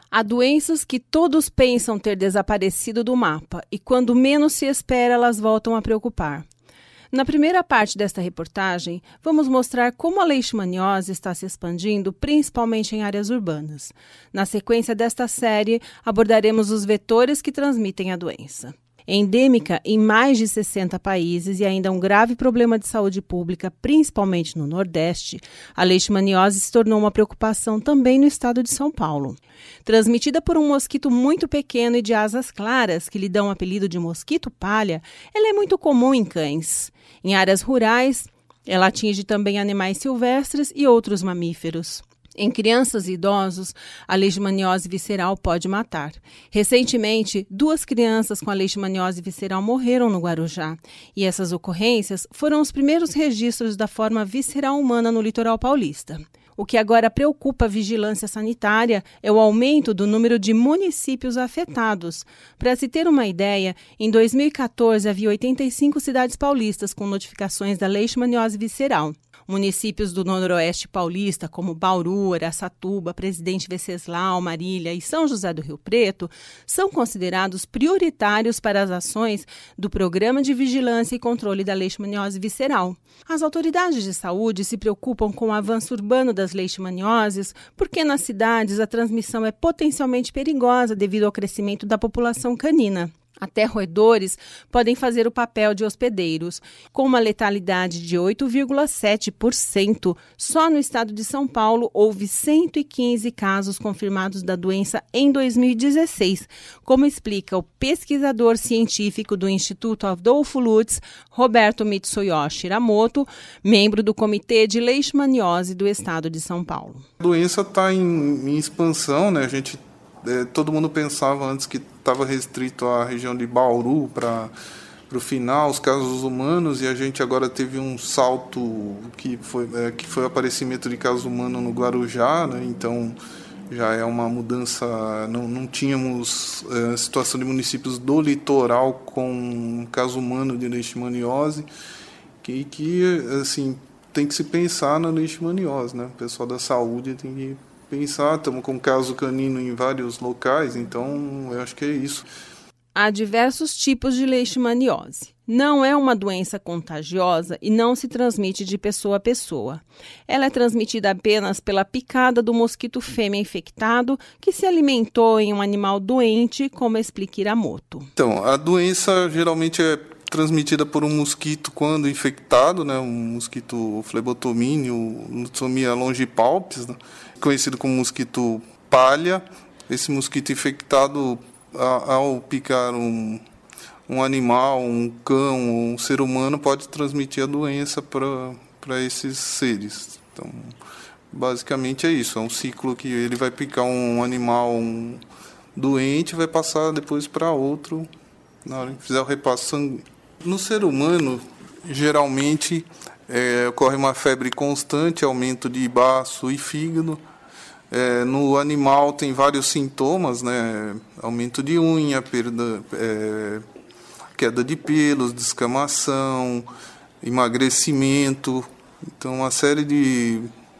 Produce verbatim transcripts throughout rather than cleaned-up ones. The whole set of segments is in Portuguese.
Há doenças que todos pensam ter desaparecido do mapa e quando menos se espera elas voltam a preocupar. Na primeira parte desta reportagem, vamos mostrar como a leishmaniose está se expandindo, principalmente em áreas urbanas. Na sequência desta série, abordaremos os vetores que transmitem a doença. Endêmica em mais de sessenta países e ainda um grave problema de saúde pública, principalmente no Nordeste, a leishmaniose se tornou uma preocupação também no estado de São Paulo. Transmitida por um mosquito muito pequeno e de asas claras, que lhe dão o apelido de mosquito palha, ela é muito comum em cães. Em áreas rurais, ela atinge também animais silvestres e outros mamíferos. Em crianças e idosos, a leishmaniose visceral pode matar. Recentemente, duas crianças com a leishmaniose visceral morreram no Guarujá. E essas ocorrências foram os primeiros registros da forma visceral humana no litoral paulista. O que agora preocupa a vigilância sanitária é o aumento do número de municípios afetados. Para se ter uma ideia, em dois mil e quatorze havia oitenta e cinco cidades paulistas com notificações da leishmaniose visceral. Municípios do Noroeste paulista, como Bauru, Araçatuba, Presidente Venceslau, Marília e São José do Rio Preto, são considerados prioritários para as ações do Programa de Vigilância e Controle da Leishmaniose Visceral. As autoridades de saúde se preocupam com o avanço urbano das leishmanioses porque nas cidades a transmissão é potencialmente perigosa devido ao crescimento da população canina. Até roedores podem fazer o papel de hospedeiros. Com uma letalidade de oito vírgula sete por cento, só no estado de São Paulo houve cento e quinze casos confirmados da doença em dois mil e dezesseis, como explica o pesquisador científico do Instituto Adolfo Lutz, Roberto Mitsuyoshi Hiramoto, membro do Comitê de Leishmaniose do estado de São Paulo. A doença está em, em expansão, né? A gente É, todo mundo pensava antes que estava restrito à região de Bauru para o final, os casos humanos, e a gente agora teve um salto que foi, é, que foi o aparecimento de casos humanos no Guarujá, né? Então já é uma mudança, não, não tínhamos é, situação de municípios do litoral com caso humano de leishmaniose, que, que assim, tem que se pensar na leishmaniose, né? O pessoal da saúde tem que pensar, estamos com caso canino em vários locais, então eu acho que é isso. Há diversos tipos de leishmaniose. Não é uma doença contagiosa e não se transmite de pessoa a pessoa. Ela é transmitida apenas pela picada do mosquito fêmea infectado que se alimentou em um animal doente, como explica Hiramoto. Então, a doença geralmente é transmitida por um mosquito quando infectado, né, um mosquito flebotomínio, Nothomia longipalpis, né, conhecido como mosquito palha. Esse mosquito infectado, ao picar um, um animal, um cão, um ser humano, pode transmitir a doença para esses seres. Então, basicamente é isso, é um ciclo que ele vai picar um animal um doente e vai passar depois para outro na hora que fizer o repasse sanguíneo. No ser humano, geralmente, é, ocorre uma febre constante, aumento de baço e fígado. É, no animal tem vários sintomas, né? Aumento de unha, perda, é, queda de pelos, descamação, emagrecimento. Então, uma série de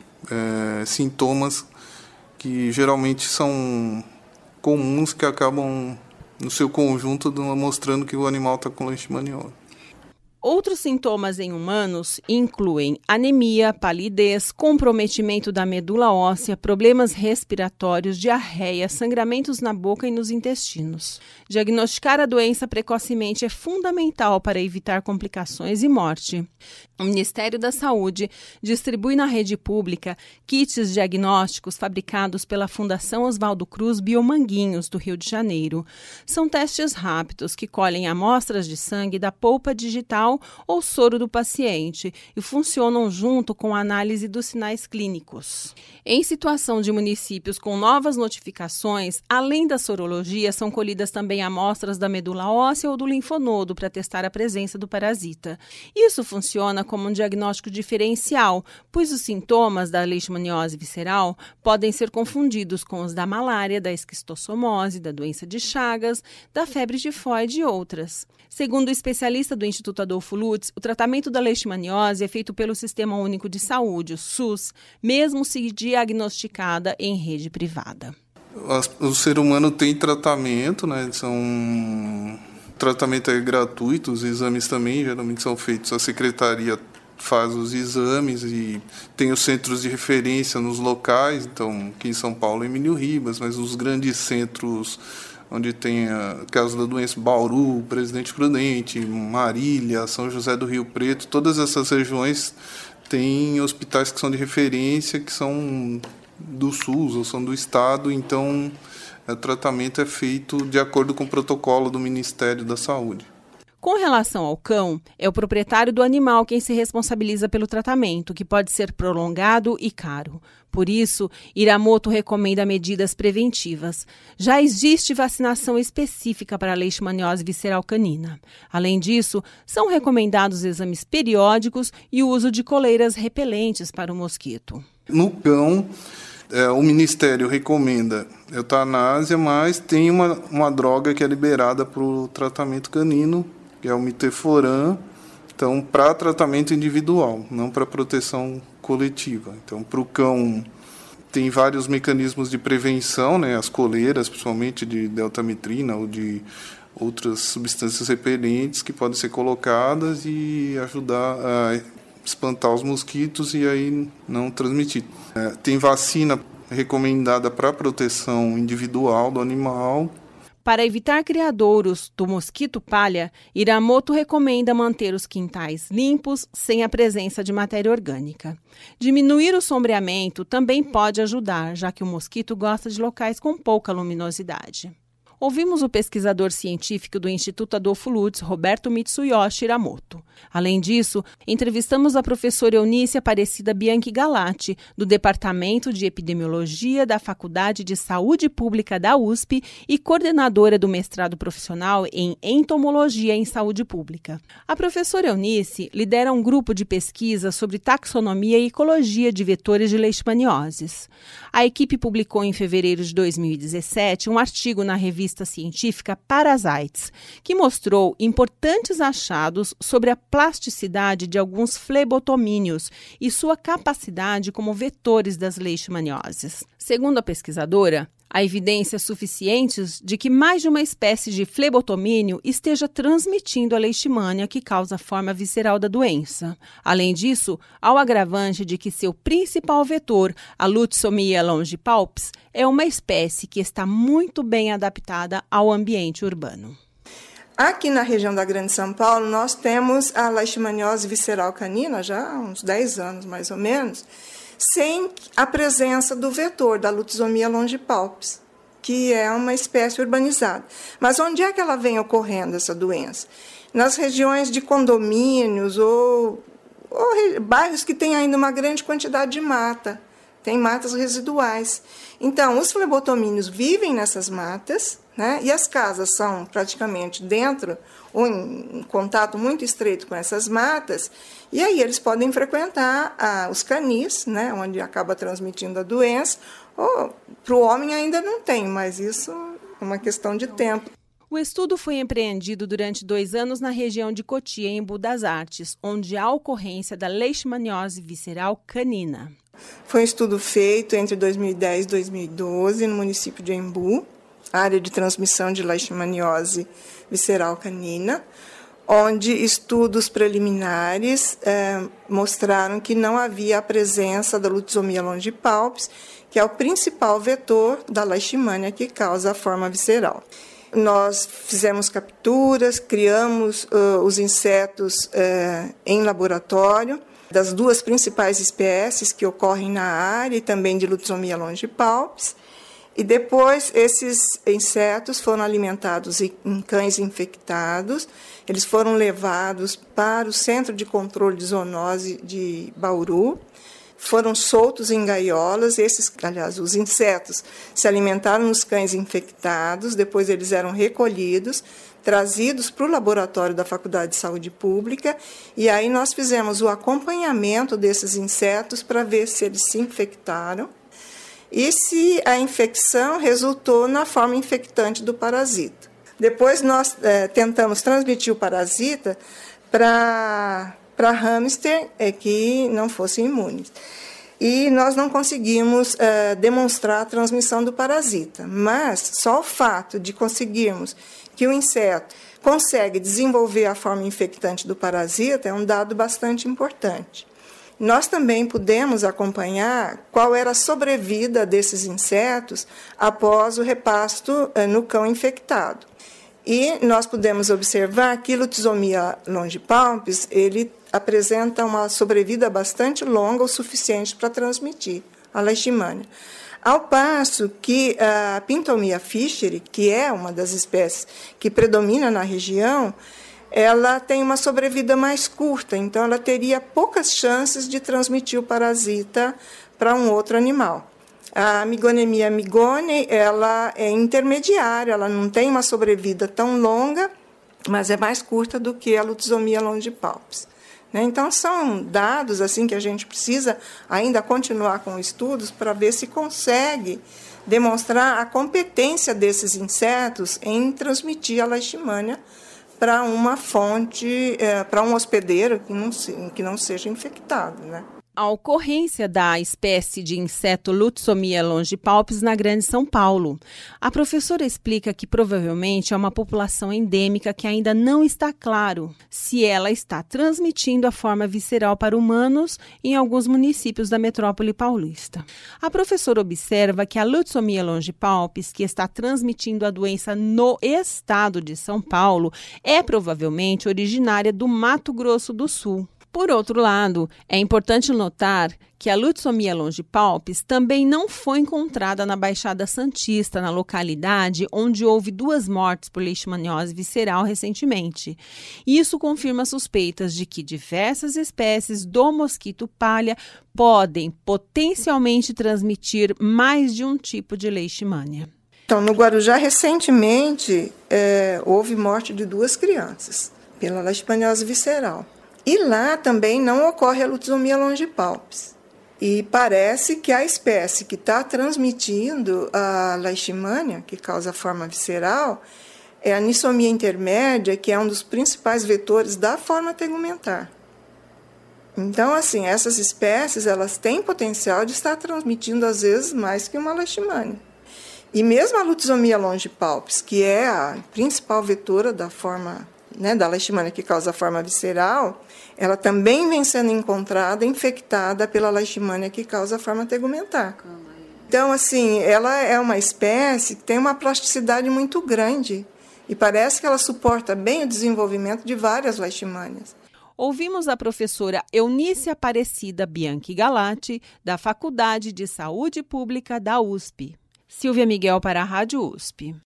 é, sintomas que geralmente são comuns, que acabam no seu conjunto mostrando que o animal está com leishmaniose. Outros sintomas em humanos incluem anemia, palidez, comprometimento da medula óssea, problemas respiratórios, diarreia, sangramentos na boca e nos intestinos. Diagnosticar a doença precocemente é fundamental para evitar complicações e morte. O Ministério da Saúde distribui na rede pública kits diagnósticos fabricados pela Fundação Oswaldo Cruz Biomanguinhos, do Rio de Janeiro. São testes rápidos que colhem amostras de sangue da polpa digital ou soro do paciente e funcionam junto com a análise dos sinais clínicos. Em situação de municípios com novas notificações, além da sorologia, são colhidas também amostras da medula óssea ou do linfonodo para testar a presença do parasita. Isso funciona como um diagnóstico diferencial, pois os sintomas da leishmaniose visceral podem ser confundidos com os da malária, da esquistossomose, da doença de Chagas, da febre tifoide e outras. Segundo o especialista do Instituto Adolfo Lutz, o tratamento da leishmaniose é feito pelo Sistema Único de Saúde, o SUS, mesmo se diagnosticada em rede privada. O ser humano tem tratamento, né? São... O tratamento é gratuito, os exames também geralmente são feitos, a secretaria faz os exames e tem os centros de referência nos locais, então aqui em São Paulo é Emílio Ribas, mas os grandes centros onde tem a caso da doença, Bauru, Presidente Prudente, Marília, São José do Rio Preto, todas essas regiões têm hospitais que são de referência, que são do SUS ou são do Estado, então o tratamento é feito de acordo com o protocolo do Ministério da Saúde. Com relação ao cão, é o proprietário do animal quem se responsabiliza pelo tratamento, que pode ser prolongado e caro. Por isso, Hiramoto recomenda medidas preventivas. Já existe vacinação específica para a leishmaniose visceral canina. Além disso, são recomendados exames periódicos e o uso de coleiras repelentes para o mosquito. No cão, É, o Ministério recomenda eutanásia, mas tem uma, uma droga que é liberada para o tratamento canino, que é o miteforam, então para tratamento individual, não para proteção coletiva. Então, para o cão, tem vários mecanismos de prevenção, né, as coleiras, principalmente de deltamitrina ou de outras substâncias repelentes que podem ser colocadas e ajudar a espantar os mosquitos e aí não transmitir. É, tem vacina recomendada para proteção individual do animal. Para evitar criadouros do mosquito palha, Hiramoto recomenda manter os quintais limpos, sem a presença de matéria orgânica. Diminuir o sombreamento também pode ajudar, já que o mosquito gosta de locais com pouca luminosidade. Ouvimos o pesquisador científico do Instituto Adolfo Lutz, Roberto Mitsuyoshi Hiramoto. Além disso, entrevistamos a professora Eunice Aparecida Bianchi Galati, do Departamento de Epidemiologia da Faculdade de Saúde Pública da U S P e coordenadora do mestrado profissional em Entomologia em Saúde Pública. A professora Eunice lidera um grupo de pesquisa sobre taxonomia e ecologia de vetores de leishmanioses. A equipe publicou em fevereiro de dois mil e dezessete um artigo na revista científica Parasites, que mostrou importantes achados sobre a plasticidade de alguns flebotomíneos e sua capacidade como vetores das leishmanioses. Segundo a pesquisadora, há evidências suficientes de que mais de uma espécie de flebotomínio esteja transmitindo a leishmania que causa a forma visceral da doença. Além disso, há o agravante de que seu principal vetor, a Lutzomia longipalpis, é uma espécie que está muito bem adaptada ao ambiente urbano. Aqui na região da Grande São Paulo, nós temos a leishmaniose visceral canina, já há uns dez anos mais ou menos, sem a presença do vetor da Lutzomia longipalpis, que é uma espécie urbanizada. Mas onde é que ela vem ocorrendo, essa doença? Nas regiões de condomínios ou, ou bairros que têm ainda uma grande quantidade de mata, tem matas residuais. Então, os flebotomíneos vivem nessas matas, né, e as casas são praticamente dentro ou em contato muito estreito com essas matas, e aí eles podem frequentar ah, os canis, né, onde acaba transmitindo a doença, ou para o homem ainda não tem, mas isso é uma questão de tempo. O estudo foi empreendido durante dois anos na região de Cotia, em Embu das Artes, onde há ocorrência da leishmaniose visceral canina. Foi um estudo feito entre dois mil e dez e dois mil e doze no município de Embu, área de transmissão de leishmaniose visceral canina, onde estudos preliminares eh, mostraram que não havia a presença da Lutzomia longipalpis, que é o principal vetor da leishmania que causa a forma visceral. Nós fizemos capturas, criamos uh, os insetos uh, em laboratório, das duas principais espécies que ocorrem na área e também de Lutzomia longipalpis. E depois esses insetos foram alimentados em cães infectados, eles foram levados para o Centro de Controle de Zoonose de Bauru, foram soltos em gaiolas, esses, aliás, os insetos se alimentaram nos cães infectados, depois eles eram recolhidos, trazidos para o laboratório da Faculdade de Saúde Pública, e aí nós fizemos o acompanhamento desses insetos para ver se eles se infectaram e se a infecção resultou na forma infectante do parasita. Depois nós é, tentamos transmitir o parasita para para hamster é, que não fossem imunes. e nós não conseguimos uh, demonstrar a transmissão do parasita. Mas só o fato de conseguirmos que o inseto consegue desenvolver a forma infectante do parasita é um dado bastante importante. Nós também pudemos acompanhar qual era a sobrevida desses insetos após o repasto uh, no cão infectado. E nós pudemos observar que Lutzomia longipalpis, ele apresenta uma sobrevida bastante longa, o suficiente para transmitir a leishmania. Ao passo que a Pintomia fischeri, que é uma das espécies que predomina na região, ela tem uma sobrevida mais curta, então ela teria poucas chances de transmitir o parasita para um outro animal. A Migonemia migone, ela é intermediária, ela não tem uma sobrevida tão longa, mas é mais curta do que a Lutzomia longipalpis. Então, são dados assim que a gente precisa ainda continuar com estudos para ver se consegue demonstrar a competência desses insetos em transmitir a leishmania para uma fonte, é, para um hospedeiro que não, que não seja infectado, né? A ocorrência da espécie de inseto Lutzomia longipalpis na Grande São Paulo. A professora explica que provavelmente é uma população endêmica que ainda não está claro se ela está transmitindo a forma visceral para humanos em alguns municípios da metrópole paulista. A professora observa que a Lutzomia longipalpis, que está transmitindo a doença no estado de São Paulo, é provavelmente originária do Mato Grosso do Sul. Por outro lado, é importante notar que a Lutzomia longipalpis também não foi encontrada na Baixada Santista, na localidade onde houve duas mortes por leishmaniose visceral recentemente. Isso confirma suspeitas de que diversas espécies do mosquito palha podem potencialmente transmitir mais de um tipo de leishmania. Então, no Guarujá, recentemente, é, houve morte de duas crianças pela leishmaniose visceral. E lá também não ocorre a Lutzomia longipalpis. E parece que a espécie que está transmitindo a leishmania, que causa a forma visceral, é a Nisomia intermédia, que é um dos principais vetores da forma tegumentar. Então, assim, essas espécies elas têm potencial de estar transmitindo, às vezes, mais que uma leishmania. E mesmo a Lutzomia longipalpis, que é a principal vetora da forma, né, da leishmania que causa a forma visceral, ela também vem sendo encontrada infectada pela leishmania que causa a forma tegumentar. Então, assim, ela é uma espécie que tem uma plasticidade muito grande e parece que ela suporta bem o desenvolvimento de várias leishmanias. Ouvimos a professora Eunice Aparecida Bianchi Galati, da Faculdade de Saúde Pública da U S P. Silvia Miguel para a Rádio U S P.